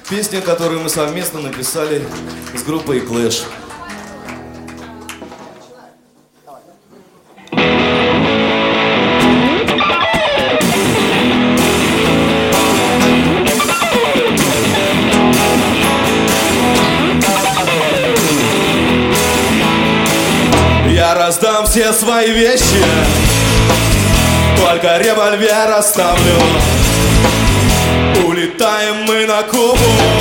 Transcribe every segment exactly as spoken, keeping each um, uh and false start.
Песня, которую мы совместно написали с группой Clash. Я раздам все свои вещи, только револьвер оставлю. Улетаем мы на Кубу,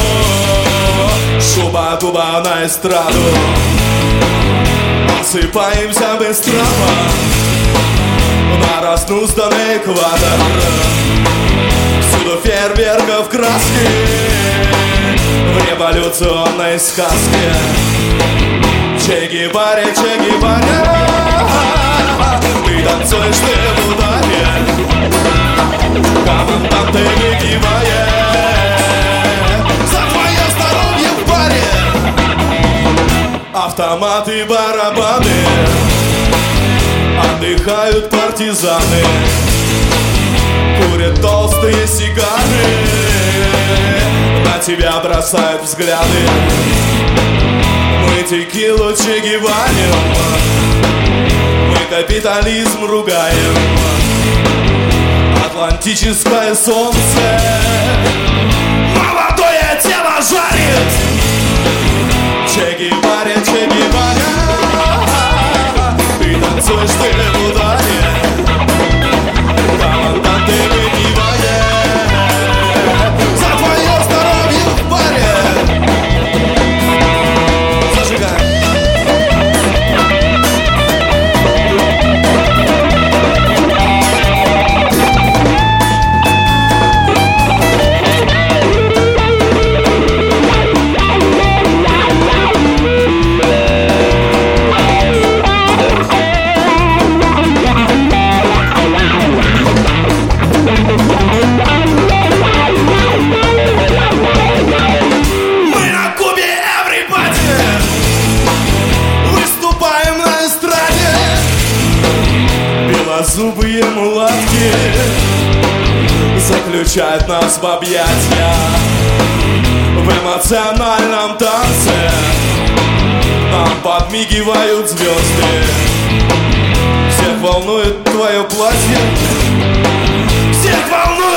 шуба-дуба на эстраду. Осыпаемся быстро на разнузданный экватор. Всюду фейерверков краски в революционной сказке. Че Геваре, Че Геваре, ты танцуешь ты в ударе. Команданты выпивая за твое здоровье в баре. Автоматы, барабаны, отдыхают партизаны, курят толстые сигары, на тебя бросают взгляды. Мы текилу Че Геварим, мы капитализм ругаем. Атлантическое солнце молодое тело жарит. Че Геваре, Че Геваре, ты танцуешь ты в ударе. Команданты выпивая за твое здоровье в баре. Зажигаем. Зубые мулатки заключают нас в объятия. В эмоциональном танце нам подмигивают звезды. Всех волнует твое платье, всех волнует